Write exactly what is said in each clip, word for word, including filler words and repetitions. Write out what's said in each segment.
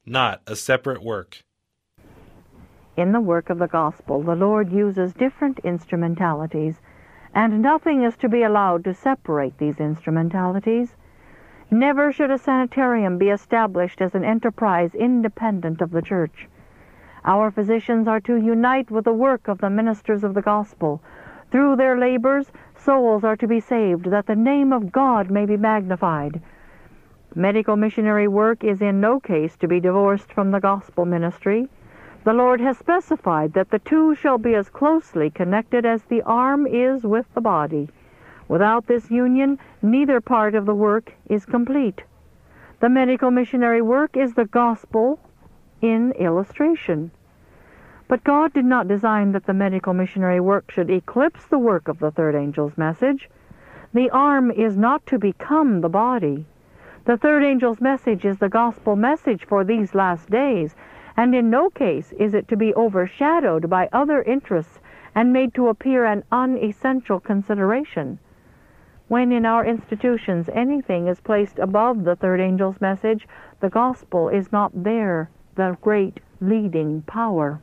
not a separate work. In the work of the gospel, the Lord uses different instrumentalities, and nothing is to be allowed to separate these instrumentalities. Never should a sanitarium be established as an enterprise independent of the Church. Our physicians are to unite with the work of the ministers of the gospel. Through their labors, souls are to be saved, that the name of God may be magnified. Medical missionary work is in no case to be divorced from the gospel ministry. The Lord has specified that the two shall be as closely connected as the arm is with the body. Without this union, neither part of the work is complete. The medical missionary work is the gospel in illustration. But God did not design that the medical missionary work should eclipse the work of the third angel's message. The arm is not to become the body. The third angel's message is the gospel message for these last days, and in no case is it to be overshadowed by other interests and made to appear an unessential consideration. When in our institutions anything is placed above the third angel's message, the gospel is not there, the great leading power.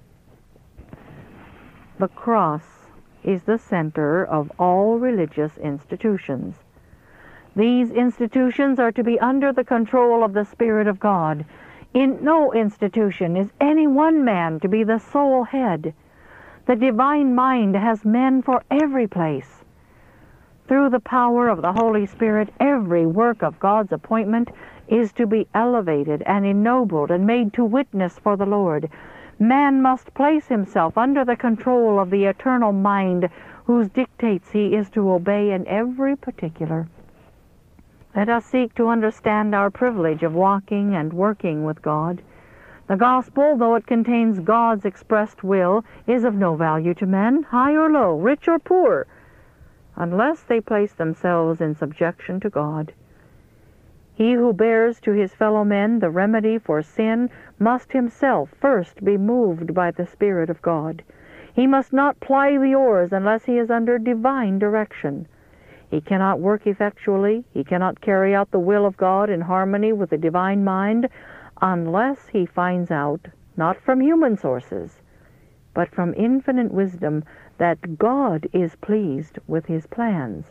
The cross is the center of all religious institutions. These institutions are to be under the control of the Spirit of God. In no institution is any one man to be the sole head. The divine mind has men for every place. Through the power of the Holy Spirit, every work of God's appointment is to be elevated and ennobled and made to witness for the Lord. Man must place himself under the control of the eternal mind, whose dictates he is to obey in every particular. Let us seek to understand our privilege of walking and working with God. The gospel, though it contains God's expressed will, is of no value to men, high or low, rich or poor, unless they place themselves in subjection to God. He who bears to his fellow men the remedy for sin must himself first be moved by the Spirit of God. He must not ply the oars unless he is under divine direction. He cannot work effectually, he cannot carry out the will of God in harmony with the divine mind, unless he finds out, not from human sources, but from infinite wisdom, that God is pleased with his plans.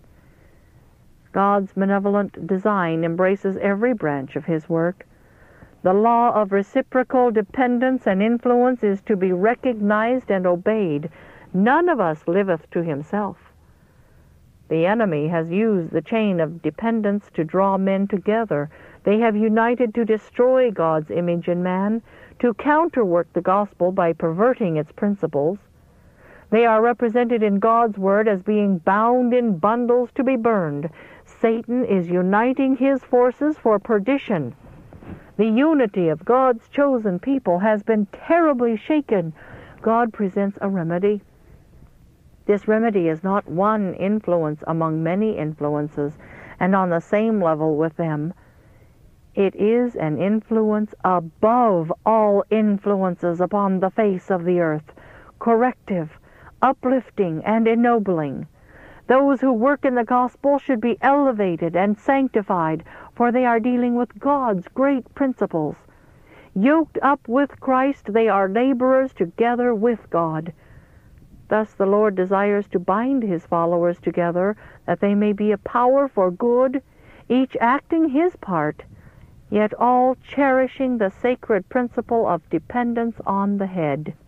God's benevolent design embraces every branch of his work. The law of reciprocal dependence and influence is to be recognized and obeyed. None of us liveth to himself. The enemy has used the chain of dependence to draw men together. They have united to destroy God's image in man, to counterwork the gospel by perverting its principles. They are represented in God's word as being bound in bundles to be burned. Satan is uniting his forces for perdition. The unity of God's chosen people has been terribly shaken. God presents a remedy. This remedy is not one influence among many influences and on the same level with them. It is an influence above all influences upon the face of the earth, corrective, uplifting, and ennobling. Those who work in the gospel should be elevated and sanctified, for they are dealing with God's great principles. Yoked up with Christ, they are laborers together with God. Thus the Lord desires to bind his followers together, that they may be a power for good, each acting his part, yet all cherishing the sacred principle of dependence on the head.